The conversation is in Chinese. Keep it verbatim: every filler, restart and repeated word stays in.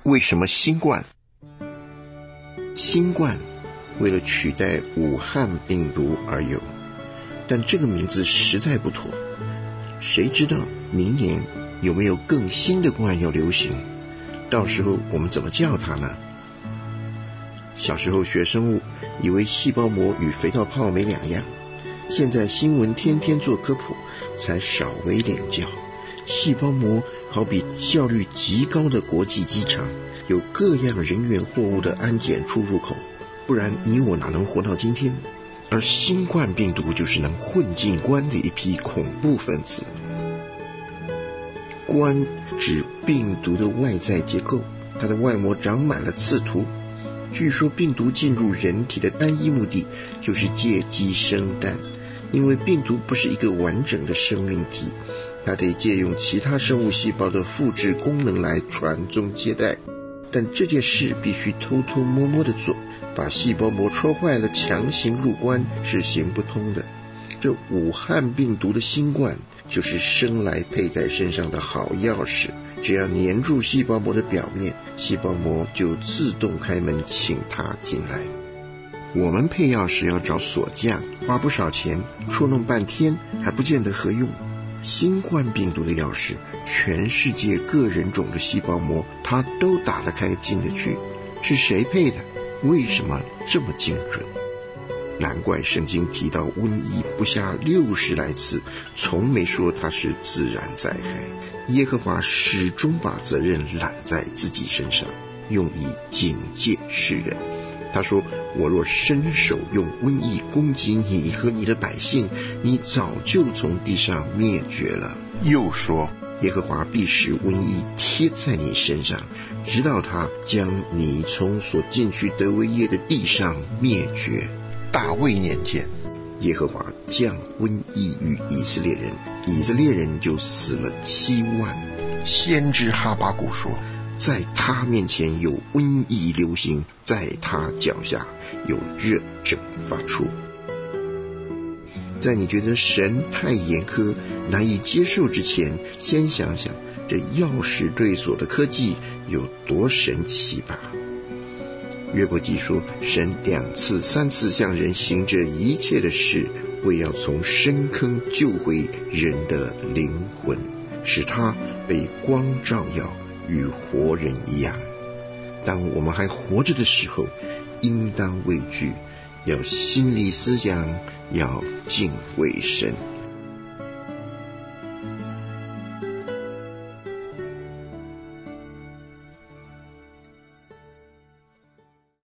为什么新冠？新冠为了取代武汉病毒而有，但这个名字实在不妥。谁知道明年有没有更新的冠要流行？到时候我们怎么叫它呢？小时候学生物，以为细胞膜与肥皂泡没两样，现在新闻天天做科普，才稍微脸教。细胞膜好比效率极高的国际机场，有各样人员货物的安检出入口，不然你我哪能活到今天？而新冠病毒就是能混进关的一批恐怖分子。冠指病毒的外在结构，它的外膜长满了刺突。据说病毒进入人体的单一目的就是借机生蛋，因为病毒不是一个完整的生命体，它得借用其他生物细胞的复制功能来传宗接代。但这件事必须偷偷摸摸的做，把细胞膜戳坏了强行入关是行不通的。这武汉病毒的新冠就是生来配在身上的好钥匙，只要粘住细胞膜的表面，细胞膜就自动开门请它进来。我们配钥匙要找锁匠，花不少钱，戳弄半天还不见得合用。新冠病毒的钥匙，全世界各人种的细胞膜它都打得开进得去，是谁配的？为什么这么精准？难怪圣经提到瘟疫不下六十来次，从没说它是自然灾害。耶和华始终把责任揽在自己身上，用以警戒世人。他说，我若伸手用瘟疫攻击你和你的百姓，你早就从地上灭绝了。又说，耶和华必使瘟疫贴在你身上，直到他将你从所进去得为业的地上灭绝。大卫年间，耶和华降瘟疫于以色列人，以色列人就死了七万。先知哈巴谷说，在他面前有瘟疫流行，在他脚下有热症发出。在你觉得神太严苛难以接受之前，先想想这钥匙对锁的科技有多神奇吧。约伯记说，神两次三次向人行这一切的事，为要从深坑救回人的灵魂，使他被光照耀，与活人一样。当我们还活着的时候，应当畏惧，要心里思想，要敬畏神。